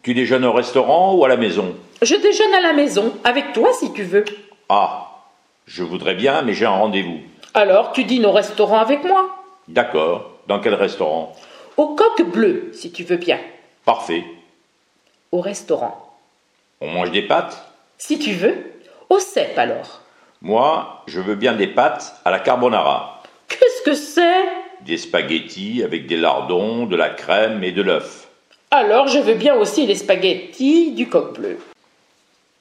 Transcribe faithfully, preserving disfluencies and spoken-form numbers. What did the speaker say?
Tu déjeunes au restaurant ou à la maison? Je déjeune à la maison, avec toi si tu veux. Ah, je voudrais bien, mais j'ai un rendez-vous. Alors tu dînes au restaurant avec moi. D'accord. Dans quel restaurant? Au Coq Bleu, si tu veux bien. Parfait. Au restaurant. On mange des pâtes? Si tu veux. Au cep alors. Moi, je veux bien des pâtes à la carbonara. Qu'est-ce que c'est? Des spaghettis avec des lardons, de la crème et de l'œuf. Alors je veux bien aussi les spaghettis du Coq Bleu.